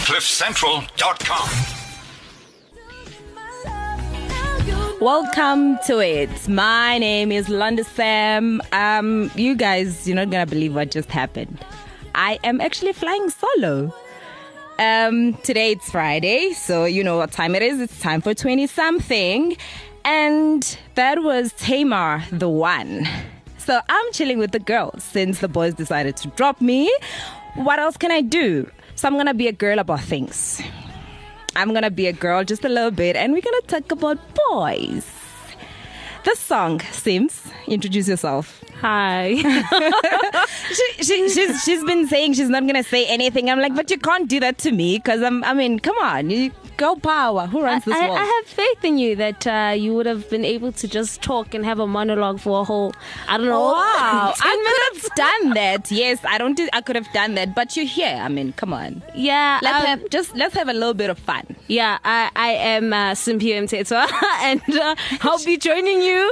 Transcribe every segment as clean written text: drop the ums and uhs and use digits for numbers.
CliffCentral.com. Welcome to it. My name is Londa Sam. You guys, you're not gonna believe what just happened. I am actually flying solo. Today it's Friday, so you know what time it is. It's time for 20-something. And that was Tamar, the one. So I'm chilling with the girls since the boys decided to drop me. What else can I do? So I'm going to be a girl about things. I'm going to be a girl just a little bit, and we're going to talk about boys. This song, Sims, introduce yourself. Hi. She's been saying she's not going to say anything. I'm like, but you can't do that to me because come on. Girl power. Who runs this world? I have faith in you that you would have been able to just talk and have a monologue for a whole, I don't know. Wow. I could have done that. Yes, I could have done that. But you're here. Come on. Yeah. Let's have a little bit of fun. Yeah, I am Simpio Mtetwa and I'll be joining you.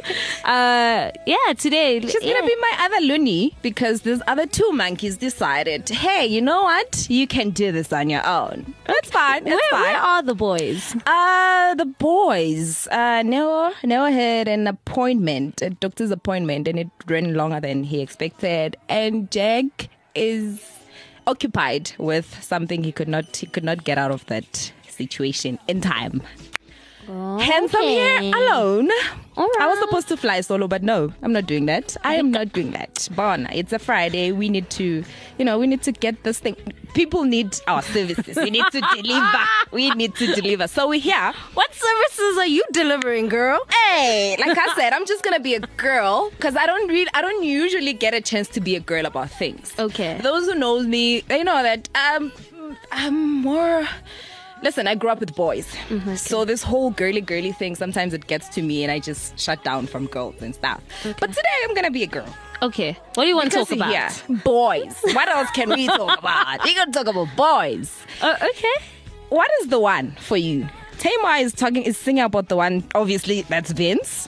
Today. She's going to be my other loony because these other two monkeys decided, hey, you know what? You can do this on your own. It's fine. It's fine. Where are the boys? The boys. Noah had an appointment, a doctor's appointment, and it ran longer than he expected. And Jack is occupied with something he could not get out of that situation in time. Okay. Hence, I'm here alone. All right. I was supposed to fly solo, but no, I'm not doing that. I am not doing that. Bon, it's a Friday. We need to, get this thing. People need our services. We need to deliver. So we're here. What services are you delivering, girl? Hey, like I said, I'm just gonna be a girl because I don't usually get a chance to be a girl about things. Okay. Those who knows me, they know that I'm more. Listen, I grew up with boys. Okay. So this whole girly thing, sometimes it gets to me and I just shut down from girls and stuff. Okay. But today I'm going to be a girl. Okay. What do you want to talk about? Yeah, boys. What else can we talk about? We're going to talk about boys. Okay. What is the one for you? Tamar is singing about the one. Obviously, that's Vince.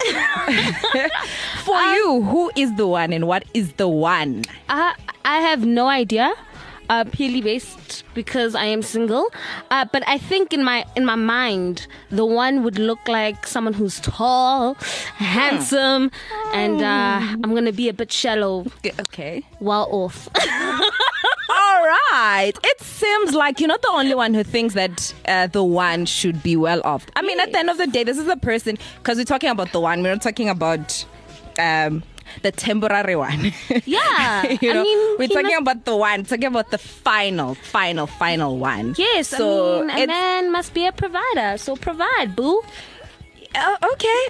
For you, who is the one and what is the one? I have no idea. Purely based because I am single, but I think in my mind the one would look like someone who's tall, handsome, and I'm gonna be a bit shallow. Okay, well off. All right. It seems like you're not the only one who thinks that the one should be well off. I mean, at the end of the day, this is a person, because we're talking about the one. We're not talking about the temporary one. Yeah. We're talking about the one, talking about the final one. Yes, so a man must be a provider, so provide, boo. Okay.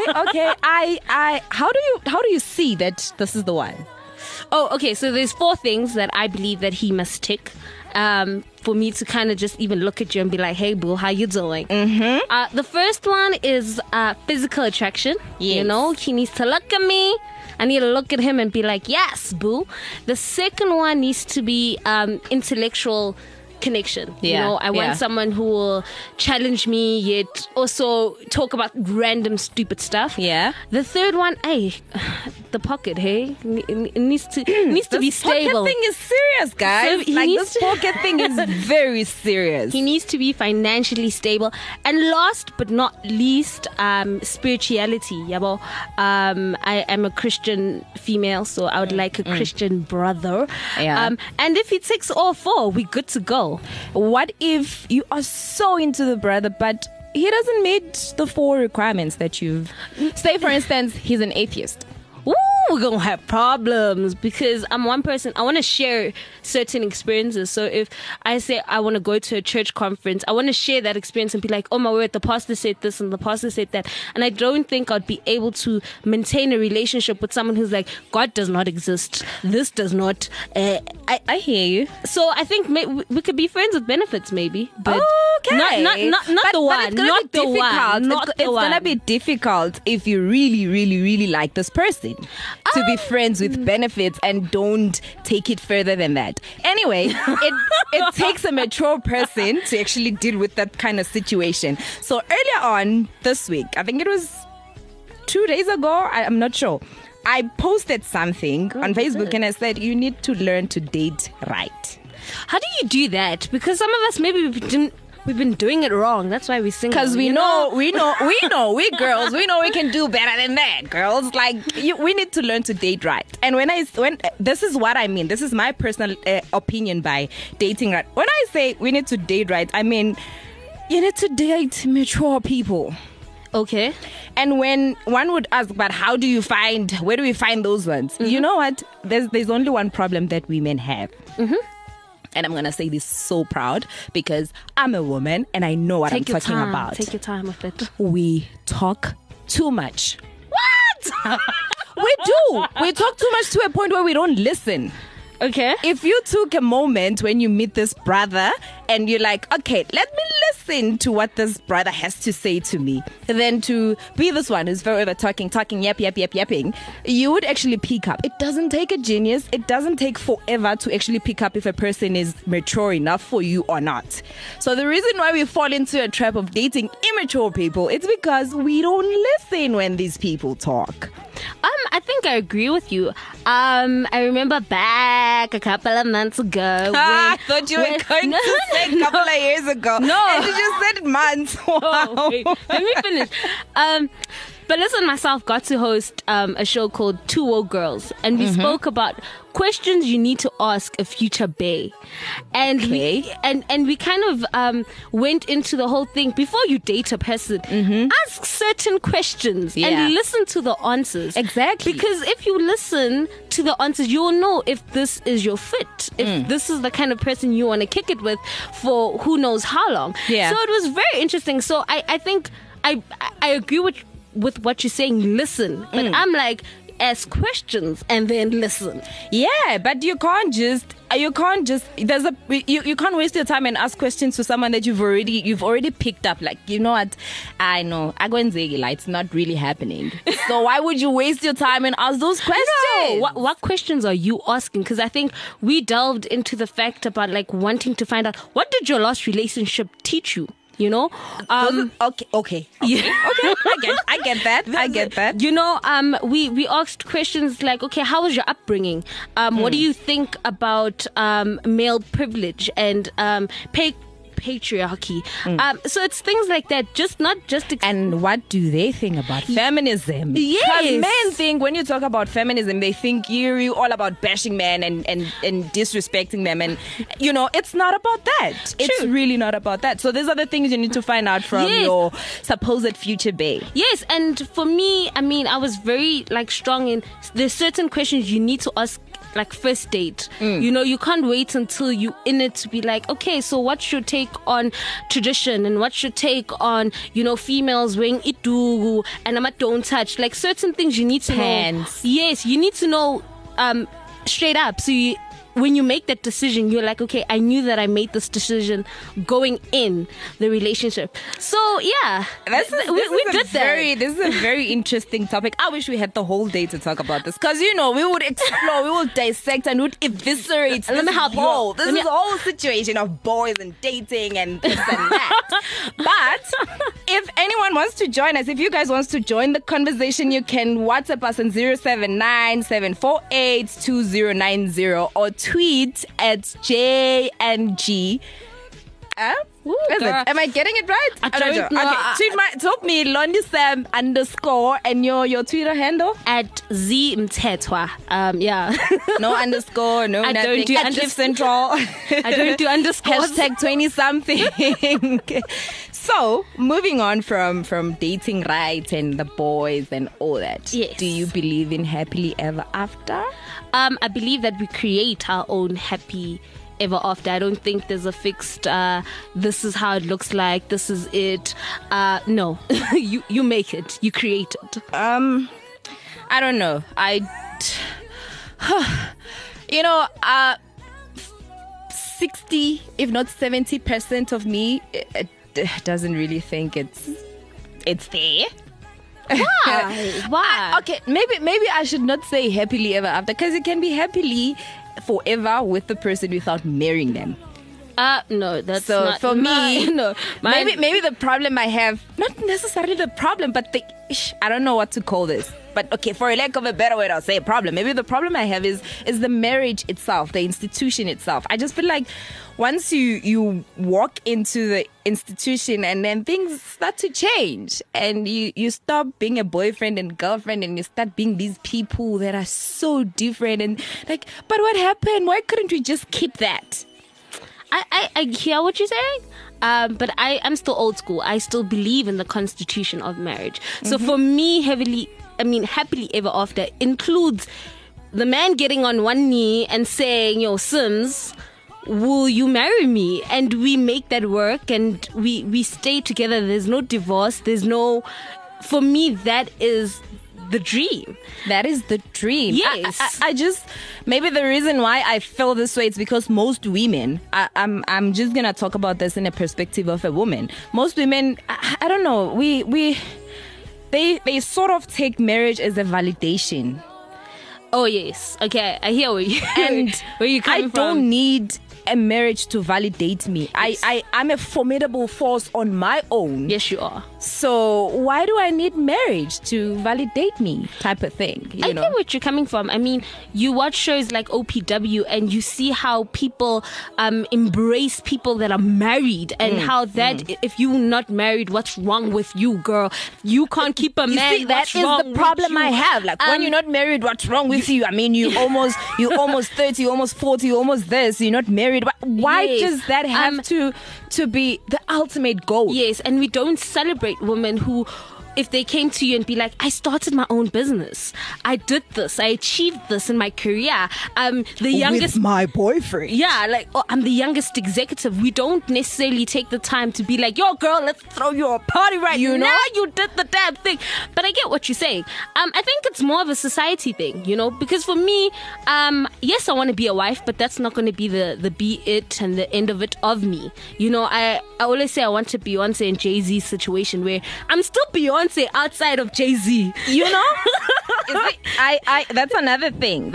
How do you see that this is the one? Oh, okay, so there's 4 things that I believe that he must tick for me to kind of just even look at you and be like, hey, boo, how you doing? Mm-hmm. The first one is physical attraction. Yes. He needs to look at me. I need to look at him and be like, yes, boo. The second one needs to be intellectual connection. Yeah, I want someone who will challenge me yet also talk about random stupid stuff. Yeah. The third one, the pocket, hey, it needs to be stable. This pocket thing is serious, guys. So this pocket thing is very serious. He needs to be financially stable. And last but not least, spirituality. Yabo. I am a Christian female, so I would like a Christian brother. Yeah. And if he ticks all 4, we're good to go. What if you are so into the brother, but he doesn't meet the 4 requirements that you've... Say, for instance, he's an atheist. Ooh, we're gonna have problems because I'm one person. I want to share certain experiences. So if I say I want to go to a church conference, I want to share that experience and be like, oh my word, the pastor said this and the pastor said that. And I don't think I'd be able to maintain a relationship with someone who's like, God does not exist. This does not. I hear you. So I think we could be friends with benefits, maybe. But okay. Not the one. Not the one. It's gonna be difficult if you really, really, really like this person to be friends with benefits and don't take it further than that. Anyway, it takes a mature person to actually deal with that kind of situation. So earlier on this week, I think it was 2 days ago, I'm not sure, I posted something on Facebook and I said, you need to learn to date right. How do you do that? Because some of us maybe we've been doing it wrong. That's why we sing. Because we know, we girls, we know we can do better than that, girls. Like, we need to learn to date right. And when this is what I mean. This is my personal opinion by dating right. When I say we need to date right, I mean you need to date mature people. Okay. And when one would ask, but where do we find those ones? Mm-hmm. You know what? There's only one problem that women have. Mm-hmm. And I'm going to say this so proud because I'm a woman and I know what I'm talking about. Take your time with it. We talk too much. What? We do. We talk too much to a point where we don't listen. Okay. If you took a moment when you meet this brother and you're like, okay, let me listen to what this brother has to say to me, then to be this one who's forever talking, yapping, you would actually pick up. It doesn't take a genius. It doesn't take forever to actually pick up if a person is mature enough for you or not. So the reason why we fall into a trap of dating immature people, it's because we don't listen when these people talk. I think I agree with you. I remember back a couple of months ago. I thought you were going to say a couple of years ago. No. And you just said months. Wow. Oh, wait, let me finish. But listen, myself got to host a show called Two Woke Girls, and we spoke about questions you need to ask a future bae, and we kind of went into the whole thing. Before you date a person, ask certain questions and listen to the answers. Exactly, because if you listen to the answers, you will know if this is your fit, if this is the kind of person you want to kick it with for who knows how long. Yeah. So it was very interesting. So I think I agree with what you're saying, listen. But I'm like, ask questions and then listen. Yeah, but you can't waste your time and ask questions to someone that you've already picked up. Like, you know what? I know. It's not really happening. So why would you waste your time and ask those questions? No. What questions are you asking? Because I think we delved into the fact about like wanting to find out, what did your last relationship teach you? You know, okay. Yeah. Okay, I get that. You know, we asked questions like, okay, how was your upbringing? What do you think about male privilege and patriarchy? So it's things like that. And what do they think about feminism? Yes. Because men think when you talk about feminism, they think you're all about bashing men and disrespecting them, and you know it's not about that. True. It's really not about that. So these are the things you need to find out from your supposed future bae. Yes, and for me, I mean, I was very like strong in there's certain questions you need to ask. Like first date, you know, you can't wait until you in it to be like, okay, so what's your take on tradition and what's your take on, you know, females wearing itu and don't touch, like certain things you need to know. Yes, you need to know straight up. So when you make that decision, you're like, okay, I knew that I made this decision going in the relationship. So yeah, this is a very interesting topic. I wish we had the whole day to talk about this, because you know we would explore, we would dissect and would eviscerate this whole situation of boys and dating and this and that. But if anyone wants to join us, if you guys wants to join the conversation, you can WhatsApp us on 079-748-2090 or tweet at JNG. Am I getting it right? I don't know. Okay, tweet me Londisam _ and your Twitter handle at ZMtetwa. Yeah. No underscore, no I nothing. Don't do at Cliff Central. I don't do underscores. Hashtag 20 something. So moving on from dating right and the boys and all that. Yes. Do you believe in happily ever after? I believe that we create our own happy ever after. I don't think there's a fixed this is how it looks like, this is it. No. you make it, you create it. I don't know, you know, 60 if not 70% of me doesn't really think it's there. Why? Okay, maybe I should not say happily ever after, because it can be happily forever with the person without marrying them. No, that's So not for me, no. maybe the problem I have, not necessarily the problem, but I don't know what to call this. But okay, for a lack of a better way to say problem, maybe the problem I have is the marriage itself, the institution itself. I just feel like once you walk into the institution and then things start to change and you stop being a boyfriend and girlfriend and you start being these people that are so different and like, but what happened? Why couldn't we just keep that? I hear what you're saying, but I'm still old school. I still believe in the constitution of marriage. So for me, happily ever after includes the man getting on one knee and saying, "Yo, Sims, will you marry me?" And we make that work and we stay together. There's no divorce. For me, that is the dream. That is the dream. Yes. I just, maybe the reason why I feel this way is because most women, I'm just gonna talk about this in a perspective of a woman. Most women, I don't know, they sort of take marriage as a validation. Oh yes. Okay, I hear where you And where you coming I from. don't need a marriage to validate me. Yes. I'm a formidable force on my own. Yes, you are. So why do I need marriage to validate me? Type of thing. I get what you're coming from. I mean, you watch shows like OPW and you see how people embrace people that are married and how that if you're not married, what's wrong with you, girl? You can't keep a man. See, that what's is wrong the with problem you? I have. Like when you're not married, what's wrong with you? I mean, you almost 30, almost 40, almost this. You're not married. Why Yes. does that have to be the ultimate goal? Yes, and we don't celebrate women who, if they came to you and be like, I started my own business, I did this, I achieved this in my career, the youngest, with my boyfriend. yeah, like, oh, I'm the youngest executive. We don't necessarily take the time to be like, yo, girl, let's throw you a party right You know? now. You did the damn thing. But I get what you're saying. I think it's more of a society thing, because for me, yes, I want to be a wife, but that's not going to be the be it and the end of it of me. I always say I want to Beyonce and Jay-Z situation where I'm still Beyonce outside of Jay-Z. That's another thing.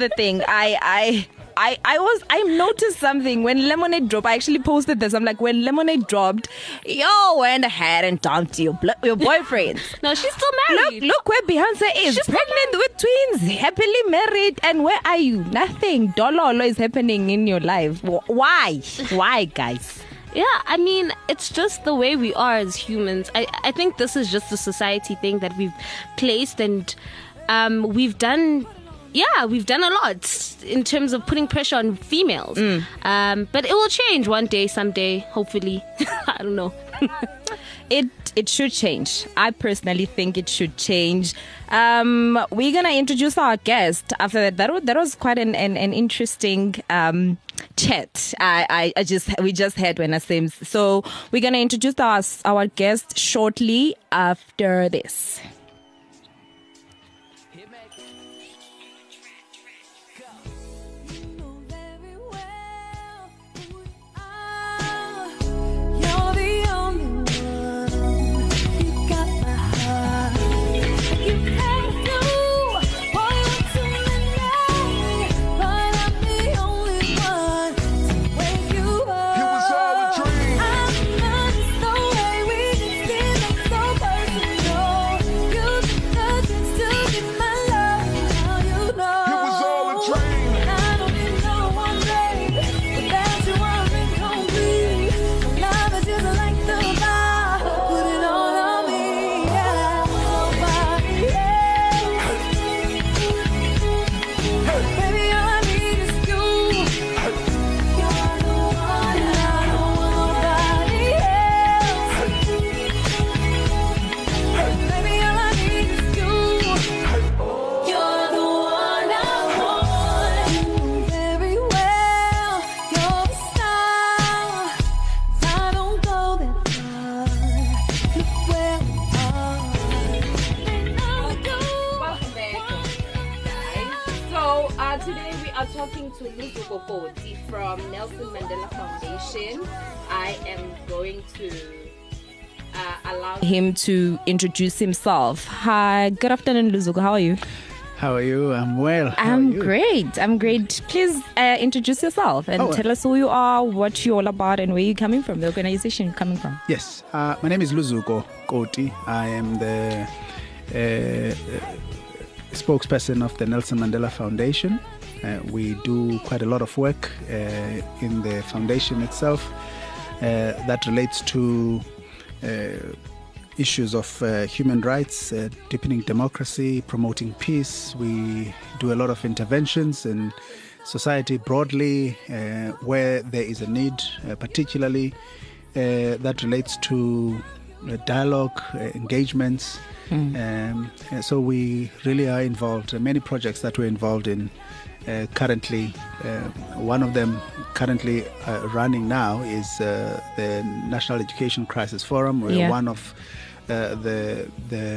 I noticed something when Lemonade dropped. I actually posted this. I'm like, when Lemonade dropped, yo went ahead and dumped your boyfriend. No, she's still married. Look where Beyonce is. She's Pregnant with twins, happily married, and where are you? Nothing. Dololo is happening in your life. Why? Why, guys? Yeah, I mean, it's just the way we are as humans. I think this is just a society thing that we've placed and we've done a lot in terms of putting pressure on females. But it will change one day, someday, hopefully. I don't know. It should change. I personally think it should change. We're gonna introduce our guest after that. That was quite an interesting chat. We just had when I Sims. So we're gonna introduce our guest shortly after this. Today we are talking to Luzuko Koti from Nelson Mandela Foundation. I am going to allow him to introduce himself. Hi, good afternoon, Luzuko. How are you? How are you? I'm well. How are I'm you? great. I'm great. Please introduce yourself and tell us who you are, what you're all about, and where you're coming from, the organization you're coming from. Yes. My name is Luzuko Koti. I am the spokesperson of the Nelson Mandela Foundation. We do quite a lot of work in the foundation itself that relates to issues of human rights, deepening democracy, promoting peace. We do a lot of interventions in society broadly where there is a need, particularly that relates to dialogue, engagements. So we really are involved. Many projects that we're involved in currently. One of them currently running now is the National Education Crisis Forum. We're one of the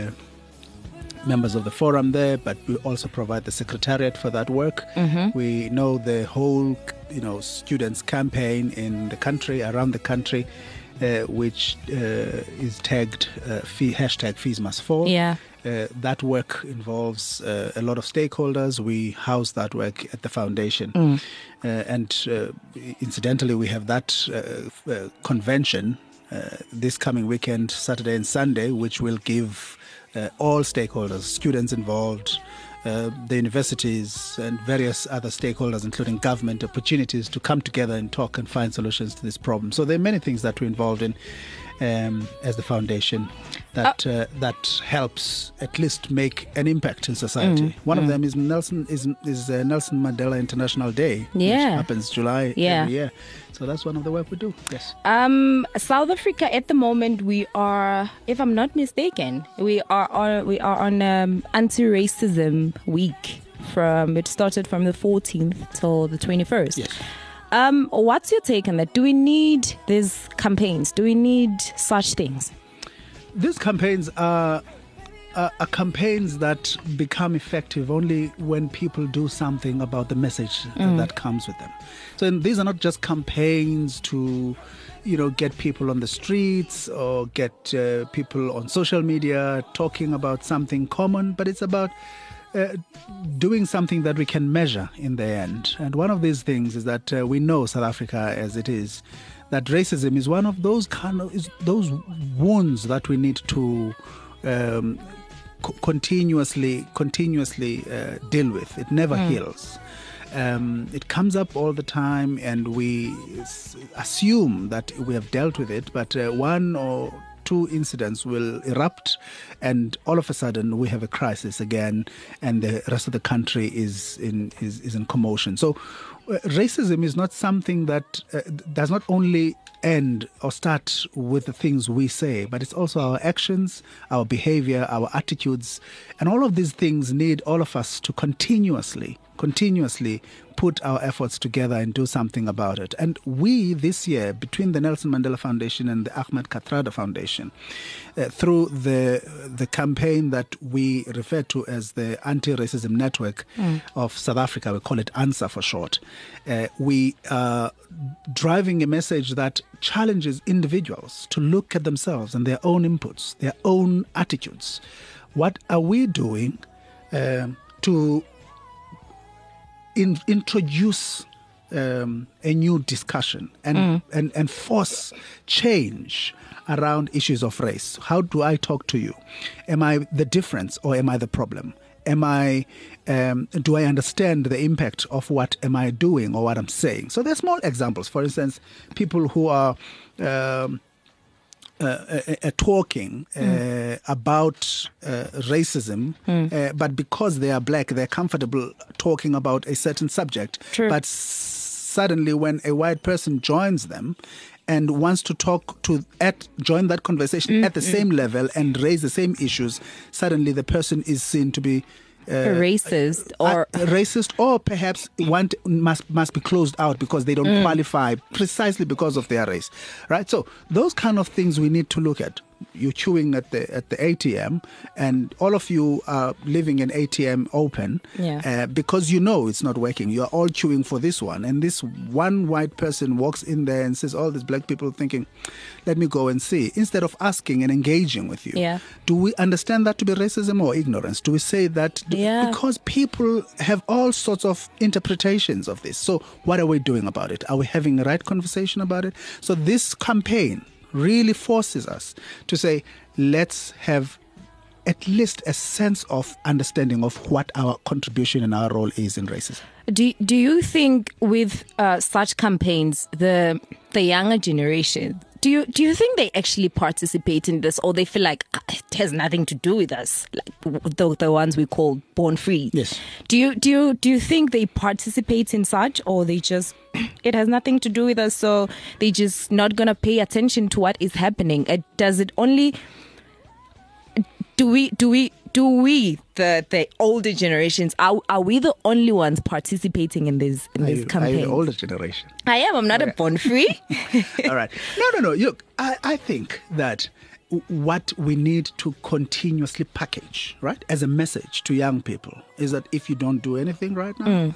members of the forum there, but we also provide the secretariat for that work. We know the whole, students campaign in the country, around the country, which is tagged hashtag Fees Must Fall. That work involves a lot of stakeholders. We house that work at the foundation. And incidentally, we have that convention this coming weekend, Saturday and Sunday, which will give all stakeholders, students involved, the universities and various other stakeholders, including government, opportunities to come together and talk and find solutions to this problem. So there are many things that we're involved in as the foundation that helps at least make an impact in society. One of them is Nelson Mandela International Day, which happens July every year. So that's one of the work we do. Yes. South Africa at the moment, we are, if I'm not mistaken, we are on anti-racism week. It started from the 14th till the 21st. Yes. What's your take on that? Do we need these campaigns? Do we need such things? These campaigns are campaigns that become effective only when people do something about the message that comes with them. So these are not just campaigns to, get people on the streets or get people on social media talking about something common, but it's about doing something that we can measure in the end. And one of these things is that we know South Africa as it is, that racism is one of those those wounds that we need to continuously deal with. It never heals. It comes up all the time, and we assume that we have dealt with it, but one or two incidents will erupt, and all of a sudden we have a crisis again, and the rest of the country is in commotion. So racism is not something that does not only end or start with the things we say, but it's also our actions, our behavior, our attitudes, and all of these things need all of us to continuously put our efforts together and do something about it. And we, this year, between the Nelson Mandela Foundation and the Ahmed Kathrada Foundation, through the campaign that we refer to as the Anti-Racism Network of South Africa, we call it ANSA for short, we are driving a message that challenges individuals to look at themselves and their own inputs, their own attitudes. What are we doing to introduce a new discussion and force change around issues of race? How do I talk to you? Am I the difference or am I the problem? Do I understand the impact of what am I doing or what I'm saying? So there's small examples. For instance, people who are talking about racism, but because they are black, they're comfortable talking about a certain subject. True. But suddenly when a white person joins them and wants to join that conversation at the same level and raise the same issues, suddenly the person is seen to be racist or perhaps must be closed out because they don't qualify precisely because of their race, right? So those kind of things we need to look at. you're queuing at the ATM, and all of you are leaving an ATM open because you know it's not working. You are all queuing for this one, and this one white person walks in there and says, all these black people thinking, let me go and see. Instead of asking and engaging with you, do we understand that to be racism or ignorance? Do we say that because people have all sorts of interpretations of this? So what are we doing about it? Are we having a right conversation about it? So this campaign really forces us to say, let's have at least a sense of understanding of what our contribution and our role is in racism. Do you think with such campaigns, the younger generation, do you think they actually participate in this, or they feel like it has nothing to do with us, like the ones we call born free? Yes. Do you think they participate in such, or they just it has nothing to do with us, so they just not gonna pay attention to what is happening? Does it only do we the older generations, are we the only ones participating in this campaign? Are you the older generation? I am. I'm not a born free. All right. No. Look, I think that what we need to continuously package, right, as a message to young people is that if you don't do anything right now,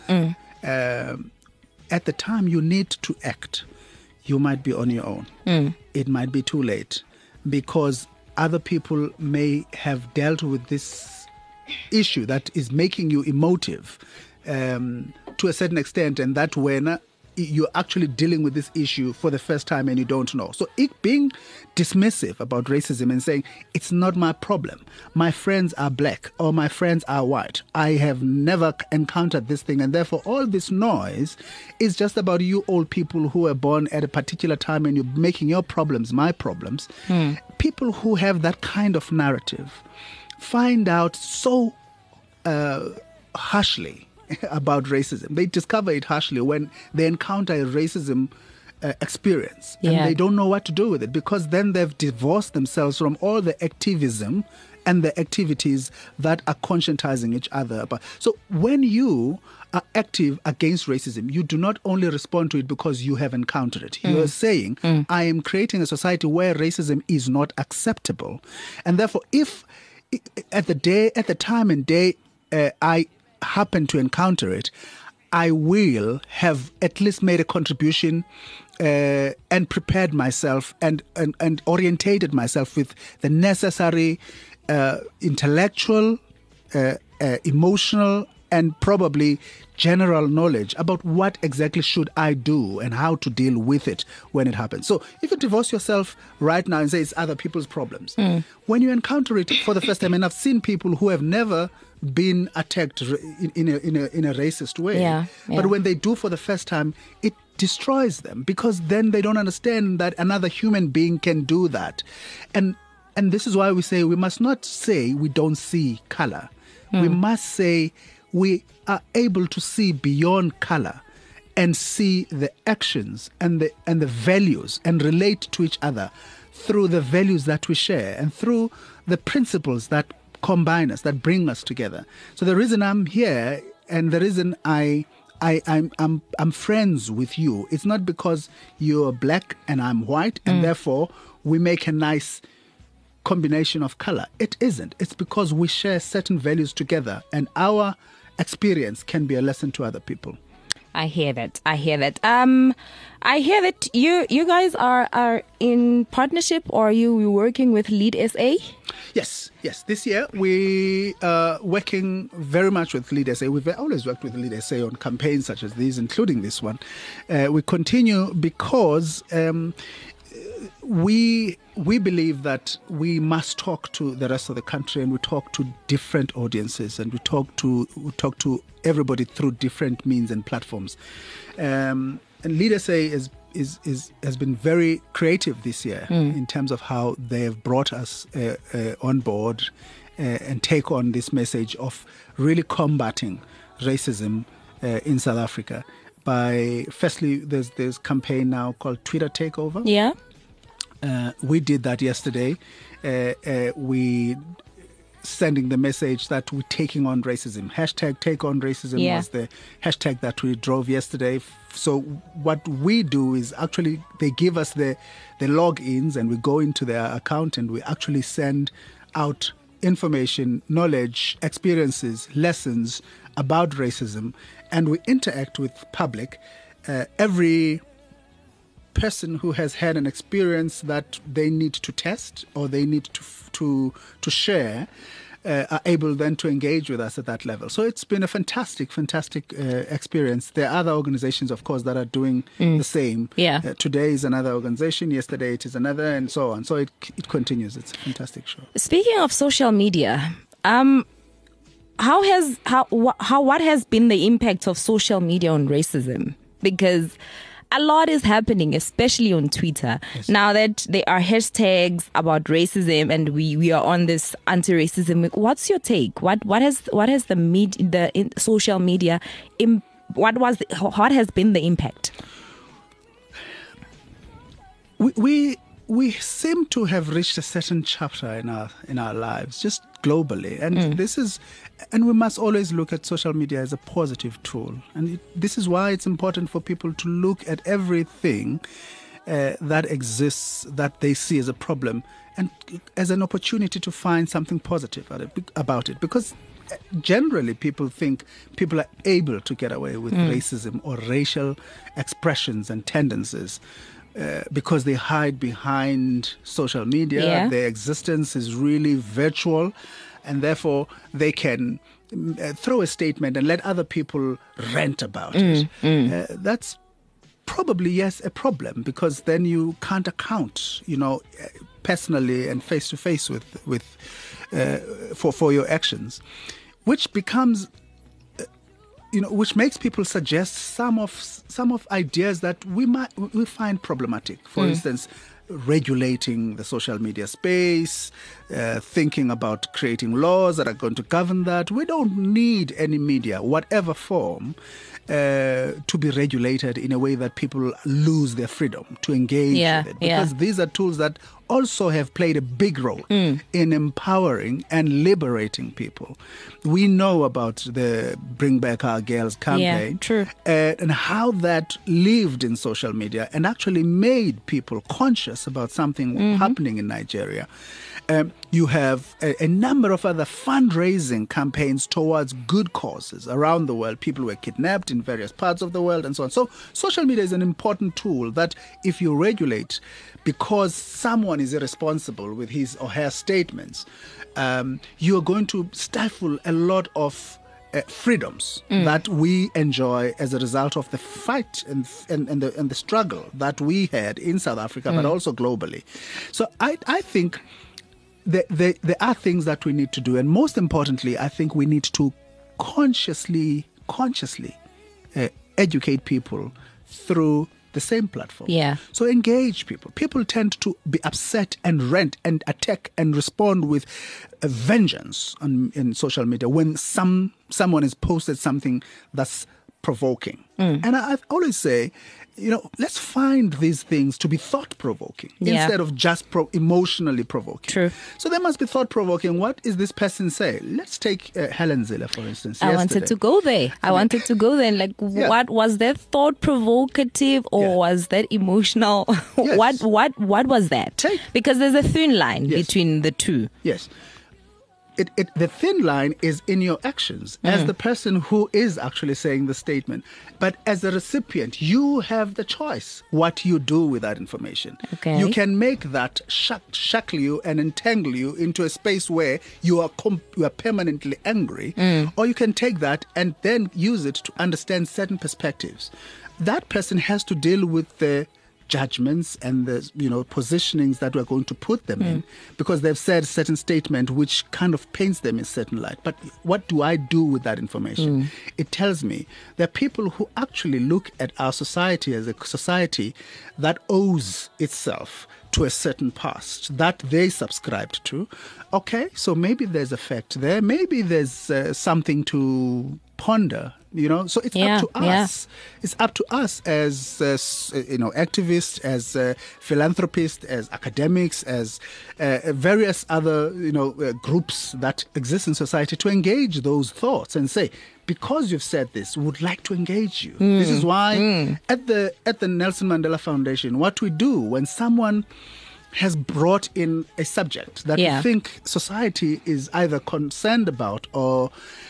at the time you need to act, you might be on your own. It might be too late because other people may have dealt with this issue that is making you emotive to a certain extent, and that when you're actually dealing with this issue for the first time and you don't know. So it being dismissive about racism and saying, it's not my problem, my friends are black or my friends are white, I have never encountered this thing, and therefore all this noise is just about you old people who were born at a particular time and you're making your problems my problems. People who have that kind of narrative find out so harshly about racism. They discover it harshly when they encounter a racism experience, and they don't know what to do with it, because then they've divorced themselves from all the activism and the activities that are conscientizing each other about. So when you are active against racism, you do not only respond to it because you have encountered it. You are saying, I am creating a society where racism is not acceptable. And therefore, if at the time and day I happen to encounter it, I will have at least made a contribution and prepared myself and orientated myself with the necessary intellectual, emotional, and probably general knowledge about what exactly should I do and how to deal with it when it happens. So if you divorce yourself right now and say it's other people's problems, when you encounter it for the first time, and I've seen people who have never been attacked in a racist way, but when they do for the first time, it destroys them, because then they don't understand that another human being can do that. And this is why we say we must not say we don't see color. We must say we are able to see beyond color and see the actions and the values and relate to each other through the values that we share and through the principles that combine us, that bring us together. So the reason I'm here and the reason I'm friends with you, it's not because you're black and I'm white and therefore we make a nice combination of color. It isn't. It's because we share certain values together, and our experience can be a lesson to other people. I hear that. I hear that you guys are in partnership, or are you working with Lead SA? Yes. This year we are working very much with Lead SA. We've always worked with Lead SA on campaigns such as these, including this one. We continue because we believe that we must talk to the rest of the country, and we talk to different audiences, and we talk to everybody through different means and platforms. And Lead SA has been very creative this year in terms of how they have brought us on board and take on this message of really combating racism in South Africa. By firstly, there's campaign now called Twitter Takeover. We did that yesterday. We sending the message that we're taking on racism. Hashtag take on racism was the hashtag that we drove yesterday. So what we do is actually they give us the logins, and we go into their account and we actually send out information, knowledge, experiences, lessons about racism, and we interact with public. Every person who has had an experience that they need to test or they need to share are able then to engage with us at that level. So it's been a fantastic experience. There are other organizations, of course, that are doing the same. Today is another organization, yesterday it is another, and so on. So it continues. It's a fantastic show. Speaking of social media, what has been the impact of social media on racism? Because a lot is happening, especially on Twitter. Yes. Now that there are hashtags about racism and we are on this anti-racism, what's your take? What has the social media what has been the impact? We seem to have reached a certain chapter in our lives, just globally, and we must always look at social media as a positive tool. And this is why it's important for people to look at everything that exists that they see as a problem and as an opportunity to find something positive about it. Because generally people think people are able to get away with racism or racial expressions and tendencies because they hide behind social media. Yeah. Their existence is really virtual, and therefore they can throw a statement and let other people rant about it. That's probably, yes, a problem, because then you can't account, personally and face to face for your actions, which becomes which makes people suggest some of ideas that we find problematic. For instance, regulating the social media space, thinking about creating laws that are going to govern that. We don't need any media, whatever form, to be regulated in a way that people lose their freedom to engage with it. Because these are tools that also have played a big role in empowering and liberating people. We know about the Bring Back Our Girls campaign, and how that lived in social media and actually made people conscious about something happening in Nigeria. You have a number of other fundraising campaigns towards good causes around the world. People were kidnapped in various parts of the world and so on. So social media is an important tool that if you regulate because someone is irresponsible with his or her statements, you are going to stifle a lot of freedoms that we enjoy as a result of the fight and the struggle that we had in South Africa, but also globally. So I think there are things that we need to do, and most importantly, I think we need to consciously educate people through the same platform. Yeah. So engage people. People tend to be upset and rant and attack and respond with a vengeance in social media when someone has posted something that's provoking. And I always say, let's find these things to be thought-provoking instead of just emotionally provoking. True. So they must be thought-provoking. What is this person saying? Let's take Helen Zille, for instance. I wanted to go there. And what was that thought-provocative or was that emotional? Yes. What was that? Because there's a thin line between the two. Yes. The thin line is in your actions as the person who is actually saying the statement. But as a recipient, you have the choice what you do with that information. Okay. You can make that shackle you and entangle you into a space where you are permanently angry, or you can take that and then use it to understand certain perspectives. That person has to deal with the judgments and the positionings that we're going to put them in, because they've said a certain statement which kind of paints them in a certain light. But what do I do with that information? It tells me there are people who actually look at our society as a society that owes itself to a certain past that they subscribed to. Okay, so maybe there's a fact there. Maybe there's something to ponder So it's up to us. It's up to us as activists, as philanthropists, as academics, as various other groups that exist in society to engage those thoughts and say, because you've said this, we would like to engage you. This is why at the Nelson Mandela Foundation, what we do when someone has brought in a subject that we think society is either concerned about or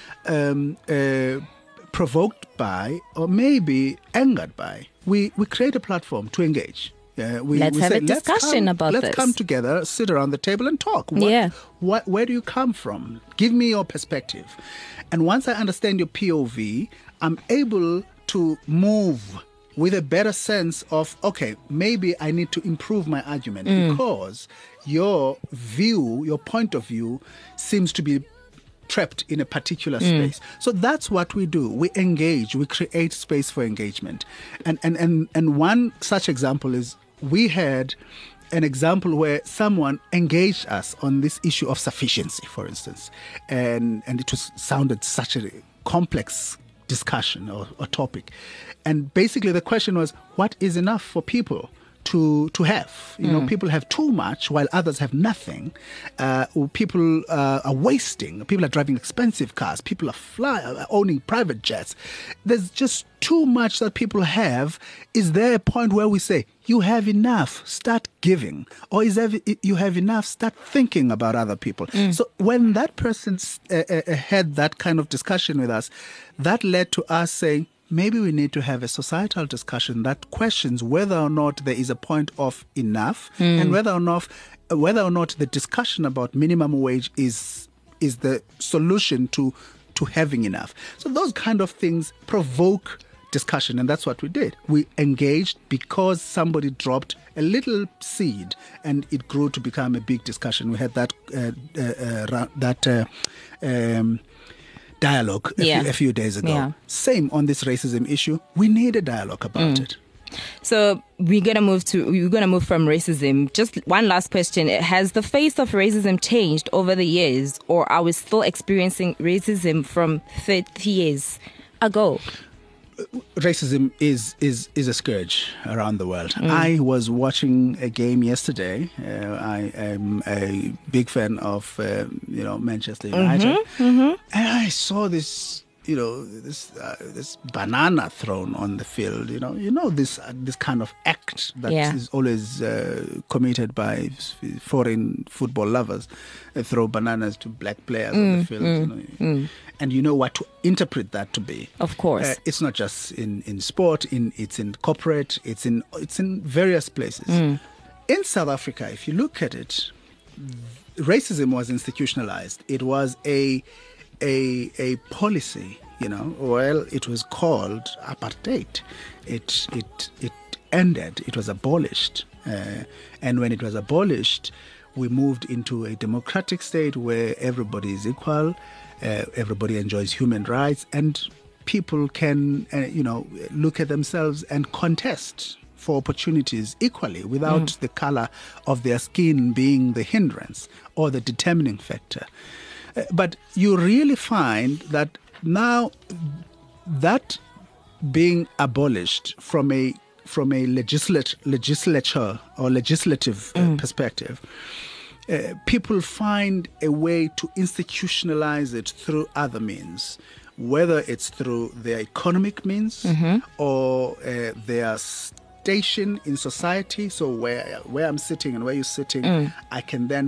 provoked by or maybe angered by, we create a platform to engage. Let's have a discussion about this. Let's come together, sit around the table and talk. Where do you come from? Give me your perspective. And once I understand your POV, I'm able to move with a better sense of, okay, maybe I need to improve my argument because your view, your point of view seems to be trapped in a particular space. So that's what we do. We engage, we create space for engagement. And one such example is we had an example where someone engaged us on this issue of sufficiency, for instance. And it sounded such a complex discussion or topic. And basically the question was, what is enough for people to have? People have too much while others have nothing. People are wasting. People are driving expensive cars. People are owning private jets. There's just too much that people have. Is there a point where we say, you have enough, start giving? Or you have enough, start thinking about other people? So when that person had that kind of discussion with us, that led to us saying, maybe we need to have a societal discussion that questions whether or not there is a point of enough and whether or not the discussion about minimum wage is the solution to having enough. So those kind of things provoke discussion, and that's what we did. We engaged because somebody dropped a little seed and it grew to become a big discussion. We had that dialogue a few days ago. Same on this racism issue. We need a dialogue about it. So we're gonna move from racism. Just one last question: has the face of racism changed over the years, or are we still experiencing racism from 30 years ago? Racism is a scourge around the world. I was watching a game yesterday. I am a big fan of Manchester United, and I saw this this banana thrown on the field. This kind of act that is always committed by foreign football lovers. They throw bananas to black players on the field. And you know what to interpret that to be. Of course, it's not just in sport. It's in corporate. It's in various places. In South Africa, if you look at it, racism was institutionalized. It was a policy, it was called apartheid. It ended. It was abolished. And when it was abolished, we moved into a democratic state where everybody is equal, everybody enjoys human rights, and people can, look at themselves and contest for opportunities equally without the color of their skin being the hindrance or the determining factor. But you really find that now that being abolished from a legislature or legislative perspective, people find a way to institutionalize it through other means, whether it's through their economic means or their station in society. So where I'm sitting and where you're sitting, I can then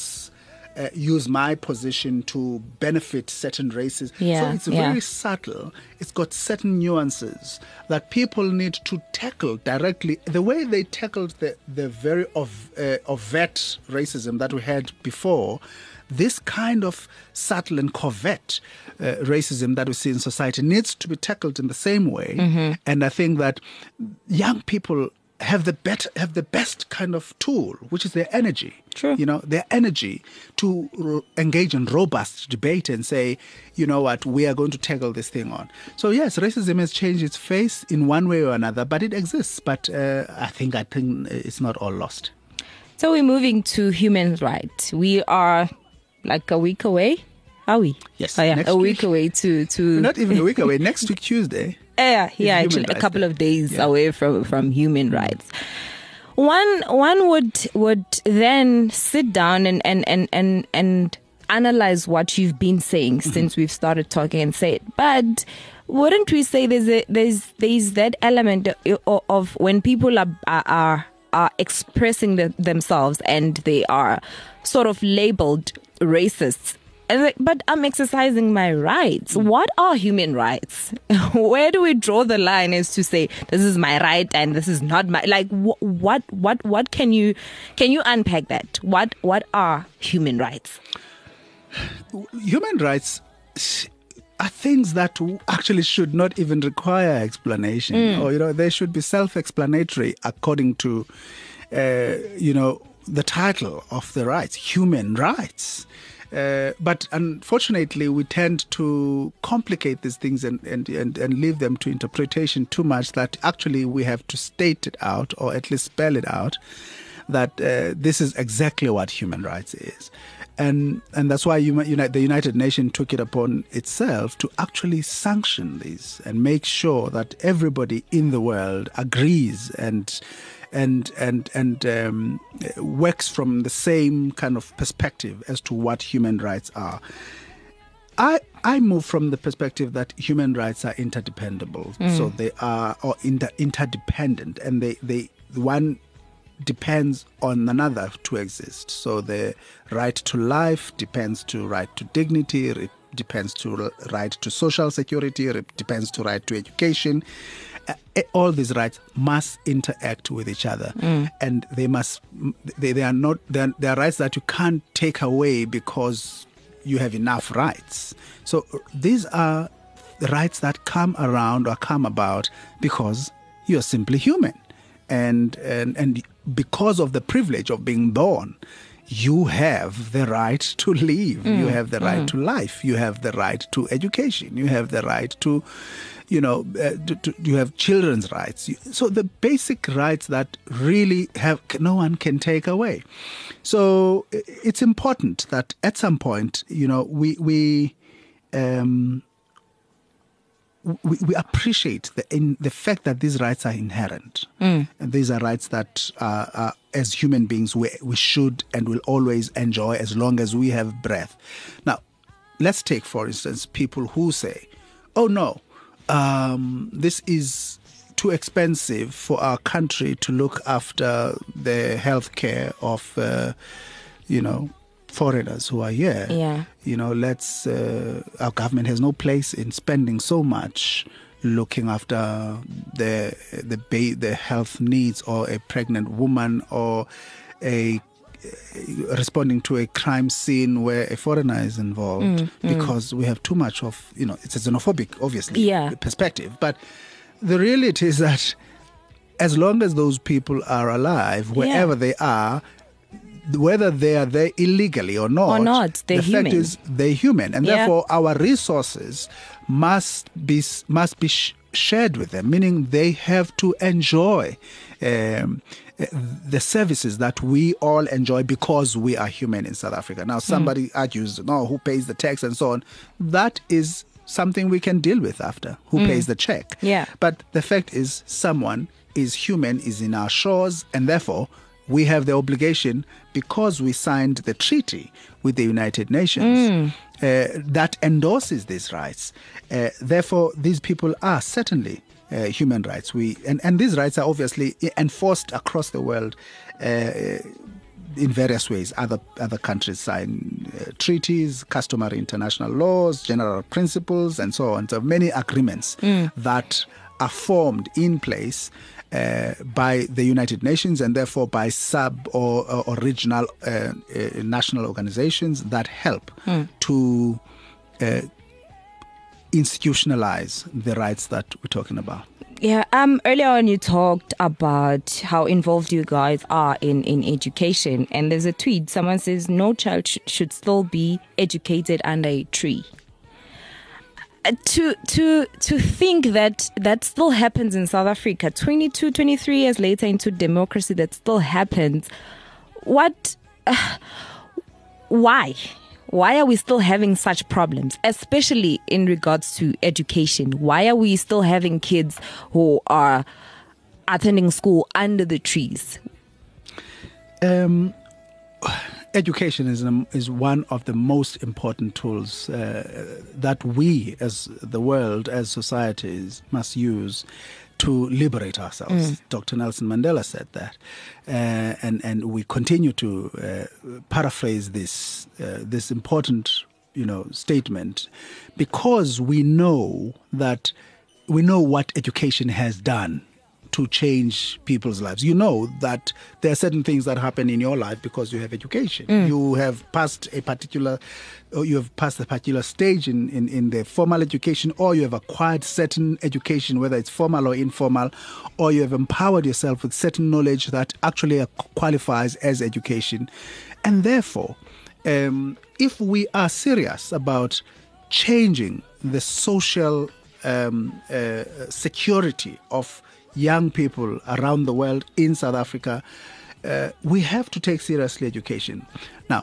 use my position to benefit certain races. So it's very subtle. It's got certain nuances that people need to tackle directly. The way they tackled the very overt racism that we had before, this kind of subtle and covert racism that we see in society needs to be tackled in the same way. And I think that young people have the best kind of tool, which is their energy. True. Their energy to engage in robust debate and say, you know what, we are going to tackle this thing on. So yes, racism has changed its face in one way or another, but it exists. But I think it's not all lost. So we're moving to human rights. We are like a week away Are we? Yes, Oh, yeah. next A week week. away to Not even a week away. Next week, Tuesday. yeah, Human actually, a Rights couple Day. of days Yeah. away from human rights. One would then sit down and analyze what you've been saying since we've started talking and say it. But wouldn't we say there's that element of when people are expressing themselves and they are sort of labeled racists? And but I'm exercising my rights. What are human rights? Where do we draw the line as to say this is my right and this is not my, like what can you unpack that? What are human rights? Human rights are things that actually should not even require explanation, or they should be self-explanatory according to the title of the rights, human rights. But unfortunately, we tend to complicate these things and leave them to interpretation too much, that actually we have to state it out, or at least spell it out, that this is exactly what human rights is. And that's why the United Nations took it upon itself to actually sanction these and make sure that everybody in the world agrees and works from the same kind of perspective as to what human rights are. I move from the perspective that human rights are interdependable, so they are interdependent, and they one depends on another to exist. So the right to life depends to right to dignity, it depends to right to social security, it depends to right to education. All these rights must interact with each other, and they are rights that you can't take away because you have enough rights. So these are the rights that come around or come about because you're simply human, and because of the privilege of being born, you have the right to live. You have the right to life. You have the right to education. You have the right to, you have children's rights. So the basic rights that really no one can take away. So it's important that at some point, we appreciate the fact that these rights are inherent. And these are rights that, as human beings, we should and will always enjoy as long as we have breath. Now, let's take, for instance, people who say, oh no, this is too expensive for our country to look after the health care of, foreigners who are here. Yeah. Our government has no place in spending so much looking after the health needs or a pregnant woman, or responding to a crime scene where a foreigner is involved, because we have too much of, it's a xenophobic, obviously, perspective. But the reality is that as long as those people are alive, wherever they are, whether they are there illegally or not, they're human. The fact is they're human, and therefore our resources must be shared with them, meaning they have to enjoy the services that we all enjoy because we are human in South Africa. Now, somebody argues, no, who pays the tax and so on. That is something we can deal with after. Who pays the check? Yeah. But the fact is, someone is human, is in our shores, and therefore we have the obligation, because we signed the treaty with the United Nations that endorses these rights. Therefore, these people are certainly human rights. And these rights are obviously enforced across the world in various ways. Other countries sign treaties, customary international laws, general principles, and so on. So many agreements that are formed in place by the United Nations, and therefore by sub or regional national organizations that help to institutionalize the rights that we're talking about. Yeah. Earlier on, you talked about how involved you guys are in education, and there's a tweet. Someone says no child should still be educated under a tree. To think that still happens in South Africa 23 years later into democracy, that still happens. Why why are we still having such problems, especially in regards to education? Why are we still having kids who are attending school under the trees? Education is one of the most important tools that we, as the world, as societies, must use to liberate ourselves. Dr. Nelson Mandela said that, and we continue to paraphrase this important, statement, because we know what education has done to change people's lives. You know that there are certain things that happen in your life because you have education. You have passed a particular stage in the formal education, or you have acquired certain education, whether it's formal or informal, or you have empowered yourself with certain knowledge that actually qualifies as education. And therefore, if we are serious about changing the social security of young people around the world, in South Africa, we have to take seriously education. Now,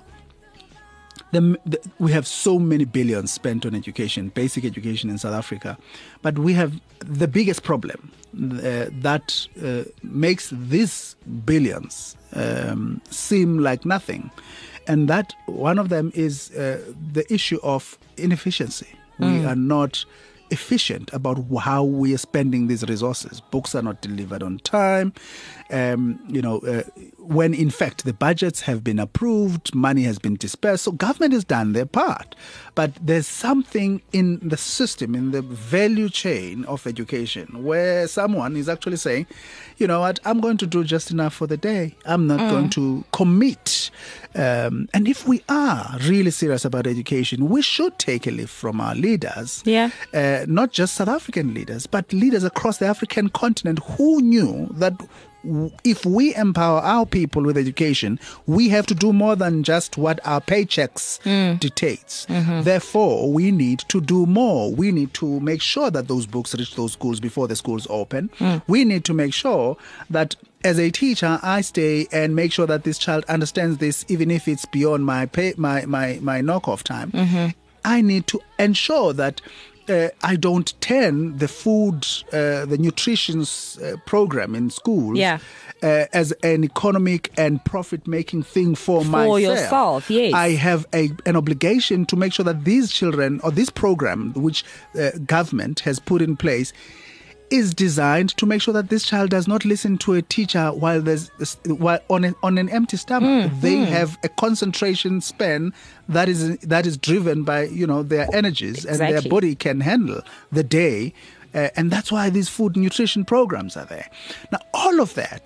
we have so many billions spent on education, basic education in South Africa, but we have the biggest problem that makes these billions seem like nothing, and that one of them is the issue of inefficiency. We are not efficient about how we are spending these resources. Books are not delivered on time. When in fact the budgets have been approved, money has been dispersed, so government has done their part. But there's something in the system, in the value chain of education, where someone is actually saying, you know what, I'm going to do just enough for the day. I'm not going to commit. And if we are really serious about education, we should take a leaf from our leaders. Yeah. Not just South African leaders, but leaders across the African continent who knew that if we empower our people with education, we have to do more than just what our paychecks dictates. Therefore, we need to do more. We need to make sure that those books reach those schools before the schools open. We need to make sure that as a teacher, I stay and make sure that this child understands this, even if it's beyond my knock-off time. I need to ensure that I don't turn the food, the nutrition program in schools as an economic and profit-making thing for myself. For yourself, yes. I have an obligation to make sure that these children, or this program which government has put in place, is designed to make sure that this child does not listen to a teacher while on an empty stomach. They have a concentration span that is driven by their energies, and their body can handle the day. And that's why these food nutrition programs are there. Now, all of that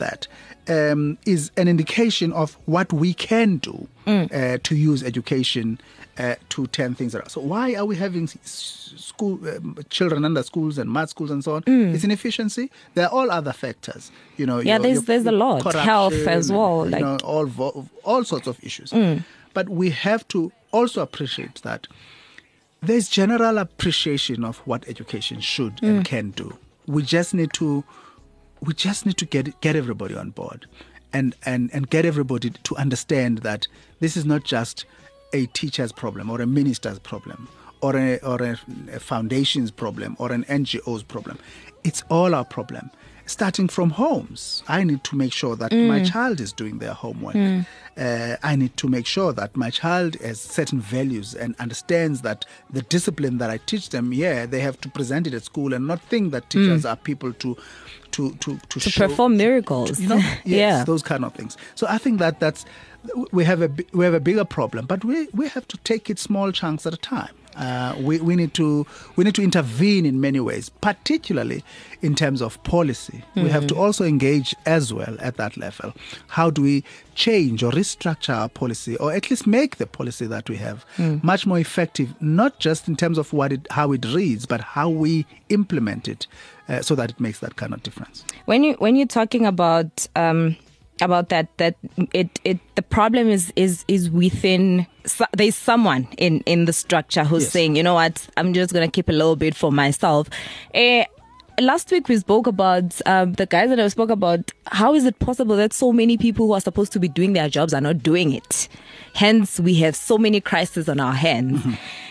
is an indication of what we can do to use education to turn things around. So why are we having school children under schools and mud schools and so on? It's inefficiency. There are all other factors. There's a lot. Health as well. All sorts of issues. But we have to also appreciate that there's general appreciation of what education should and can do. We just need to get everybody on board and get everybody to understand that this is not just a teacher's problem or a minister's problem or a foundation's problem or an NGO's problem. It's all our problem. Starting from homes, I need to make sure that my child is doing their homework. I need to make sure that my child has certain values and understands that the discipline that I teach them, they have to present it at school and not think that teachers are people to perform miracles. Those kind of things. So I think that's we have a bigger problem, but we have to take it small chunks at a time. We need to intervene in many ways, particularly in terms of policy. We have to also engage as well at that level. How do we change or restructure our policy, or at least make the policy that we have much more effective, not just in terms of how it reads, but how we implement it, so that it makes that kind of difference. When you're talking about that the problem is within. There's someone in the structure who's saying, you know what, I'm just going to keep a little bit for myself. last week we spoke about the guys that I spoke about. How is it possible that so many people who are supposed to be doing their jobs are not doing it? Hence, we have so many crises on our hands.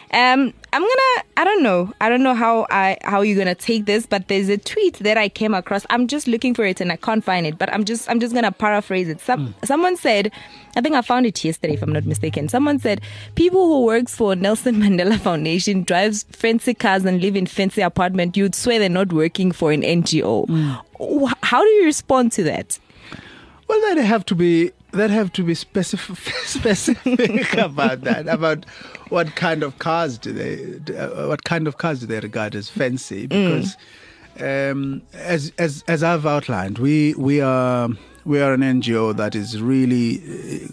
I don't know how you're gonna take this, but there's a tweet that I came across. I'm just looking for it and I can't find it, but I'm just gonna paraphrase it. Someone said, I think I found it yesterday if I'm not mistaken. Someone said, people who works for Nelson Mandela Foundation drives fancy cars and live in fancy apartment. You'd swear they're not working for an NGO. How do you respond to that? Well, that have to be specific about that. About what kind of cars do they regard as fancy? Because as I've outlined, we are an NGO that is really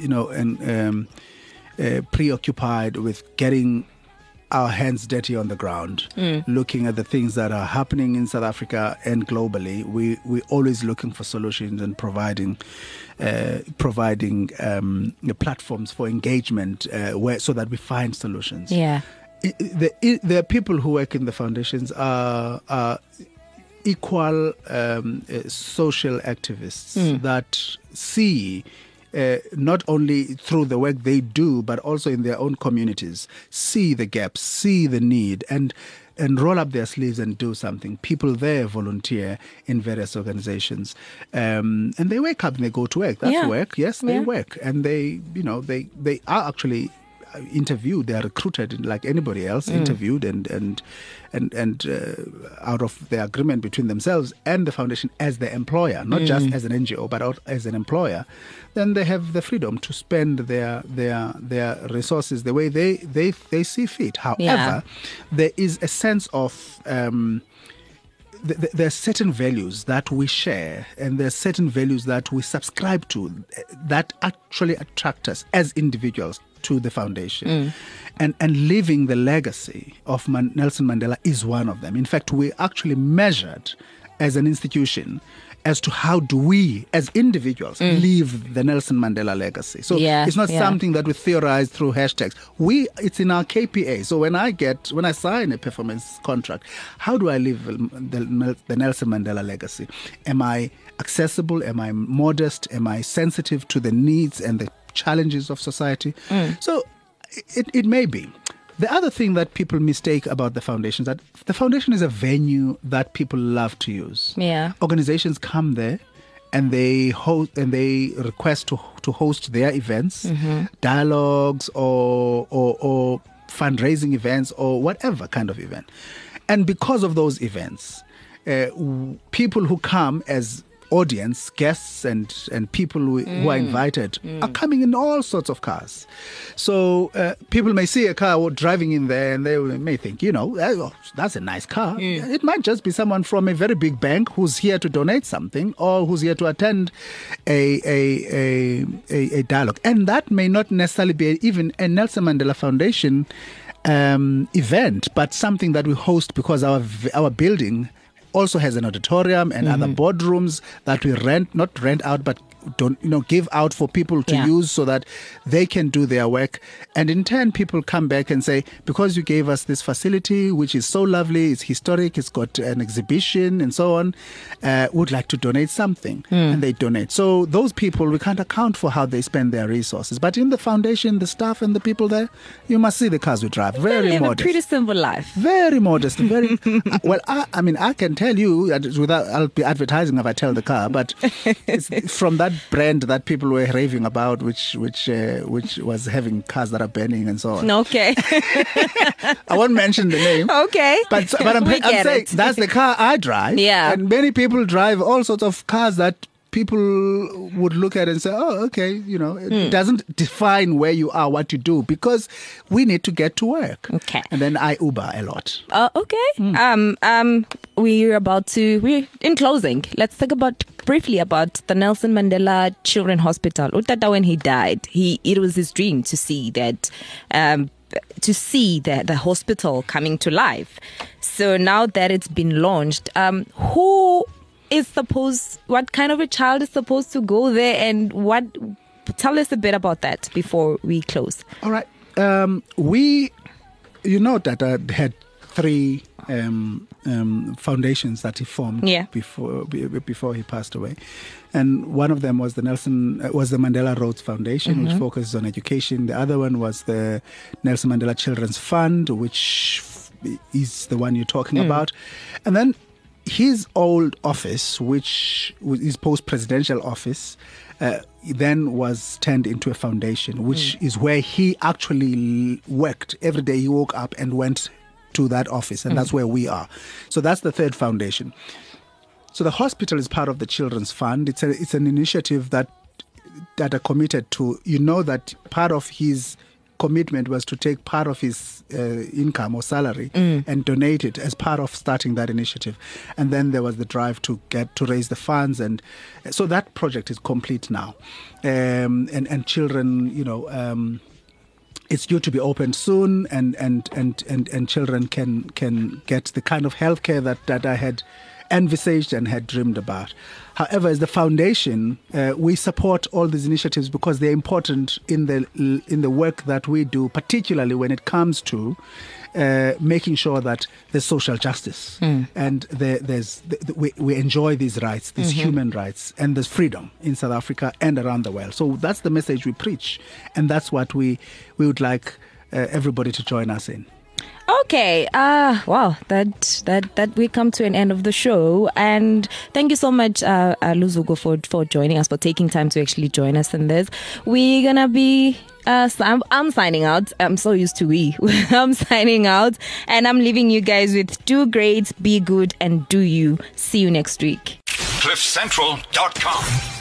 preoccupied with getting our hands dirty on the ground, looking at the things that are happening in South Africa and globally. We're always looking for solutions and providing platforms for engagement so that we find solutions. Yeah. The people who work in the foundations are equal social activists that see not only through the work they do, but also in their own communities, see the gaps, see the need, and roll up their sleeves and do something. People there volunteer in various organizations, and they wake up and they go to work. That's work. Yes, they work, and they are actually interviewed. They are recruited like anybody else, interviewed and out of the agreement between themselves and the foundation as the employer, not just as an NGO, but as an employer. Then they have the freedom to spend their resources the way they see fit. However, there is a sense of there are certain values that we share, and there are certain values that we subscribe to that actually attract us as individuals to the foundation. And living the legacy of Nelson Mandela is one of them. In fact, we actually measured as an institution as to how do we as individuals live the Nelson Mandela legacy. So it's not something that we theorize through hashtags. It's in our KPA. So when I sign a performance contract, how do I live the Nelson Mandela legacy? Am I accessible? Am I modest? Am I sensitive to the needs and the challenges of society? So it may be. The other thing that people mistake about the foundation is that the foundation is a venue that people love to use. Yeah. Organizations come there and they request to host their events, dialogues or fundraising events or whatever kind of event. And because of those events, people who come as audience, guests and people who are invited are coming in all sorts of cars. So people may see a car driving in there and they may think, that's a nice car. It might just be someone from a very big bank who's here to donate something or who's here to attend a dialogue. And that may not necessarily be even a Nelson Mandela Foundation event, but something that we host because our building also has an auditorium and other boardrooms that we not rent out, but give out for people to use so that they can do their work. And in turn, people come back and say, because you gave us this facility, which is so lovely, it's historic, it's got an exhibition and so on, would like to donate something. And they donate. So those people, we can't account for how they spend their resources. But in the foundation, the staff and the people there, you must see the cars we drive. Very modest. modest. A pretty simple life. Very modest. Very well. I can tell you without. I'll be advertising if I tell the car, but it's from that brand that people were raving about, which was having cars that are burning and so on. Okay. I won't mention the name. Okay. But I'm saying that's the car I drive. Yeah. And many people drive all sorts of cars that people would look at and say, oh, okay, it doesn't define where you are, what you do, because we need to get to work. Okay. And then I Uber a lot. Okay. We're in closing. Let's talk briefly about the Nelson Mandela Children's Hospital. Utata, when he died, it was his dream to see that the hospital coming to life. So now that it's been launched, what kind of a child is supposed to go there, and tell us a bit about that before we close. All right. Tata had 3 foundations that he formed Yeah. before he passed away. And one of them was the Mandela Rhodes Foundation, which focuses on education. The other one was the Nelson Mandela Children's Fund, which is the one you're talking about. And then his old office, which was his post-presidential office, then was turned into a foundation, which is where he actually worked. Every day he woke up and went to that office, and that's where we are. So that's the third foundation. So the hospital is part of the Children's Fund. It's an initiative that are committed to, that part of his commitment was to take part of his income or salary and donate it as part of starting that initiative. And then there was the drive to raise the funds, and so that project is complete now. And children, it's due to be opened soon, and children can get the kind of healthcare that I had envisaged and had dreamed about. However, as the foundation, we support all these initiatives because they're important in the work that we do, particularly when it comes to making sure that there's social justice and we enjoy these rights, these human rights, and there's freedom in South Africa and around the world. So that's the message we preach, and that's what we would like everybody to join us in. Okay. Wow. That we come to an end of the show, and thank you so much, Luzuko, for joining us, for taking time to actually join us in this. We're gonna be. I'm signing out. I'm so used to we. I'm signing out, and I'm leaving you guys with do great, be good, and do you. See you next week. CliffCentral.com